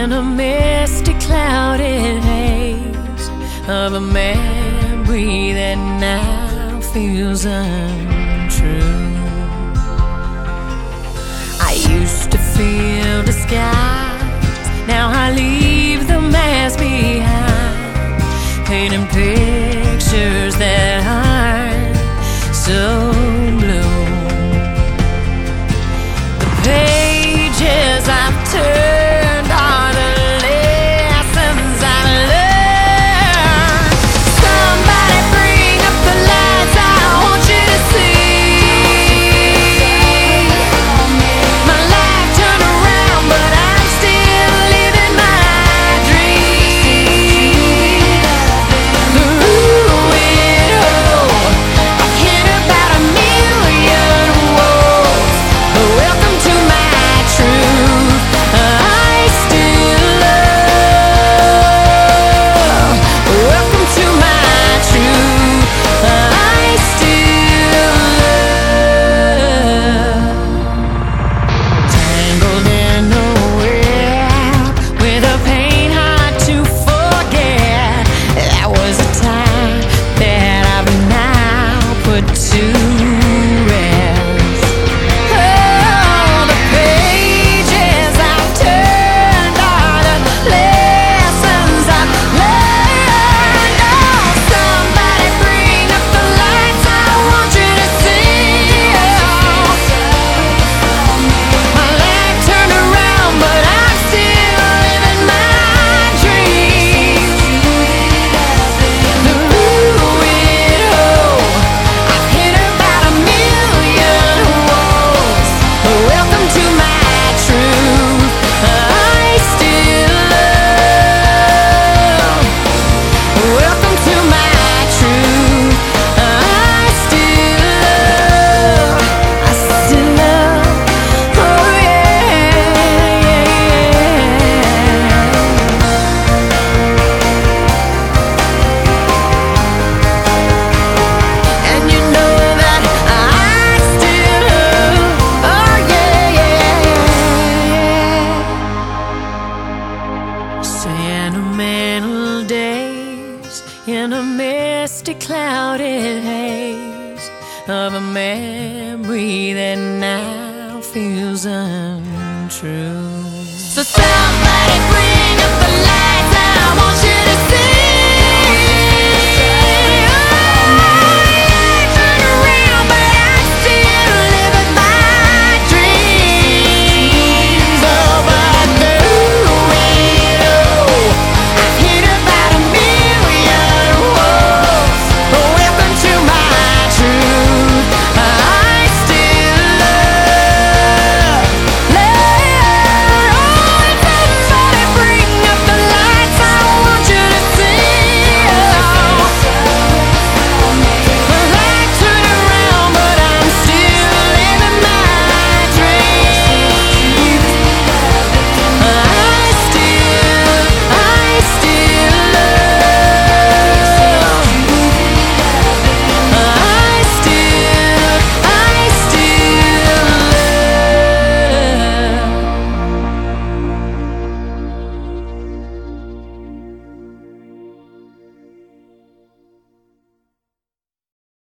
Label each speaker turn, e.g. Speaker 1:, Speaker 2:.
Speaker 1: in a misty, clouded haze of a memory that now feels untrue. I used to feel disguised, now I leave the mask behind, painting pictures that aren't so blue. The pages I've turned are the lessons I've learned. Somebody bring up the lights, I want you to see. My life turned around, but I'm still living my dream. The ruined hole, I've hit about 1,000,000 walls, but welcome to my truth. I still love. Welcome to my truth. I still love. Tangled in a web with a pain hard to forget. That was a time that I've now put to rest. Oh, the pages I've turned are the lessons I've learned. Oh, somebody bring up the lights, I want you to see. My life turned around, but I'm still living my dream. The ruined hole, I've hit about 1,000,000 walls, but welcome to my truth. I still love. Welcome to my truth. I still love. I still love. Oh yeah, yeah, yeah. And you know that I still love. Oh yeah, yeah, yeah. Sentimental days in a misty, clouded haze of a memory that now feels untrue. So somebody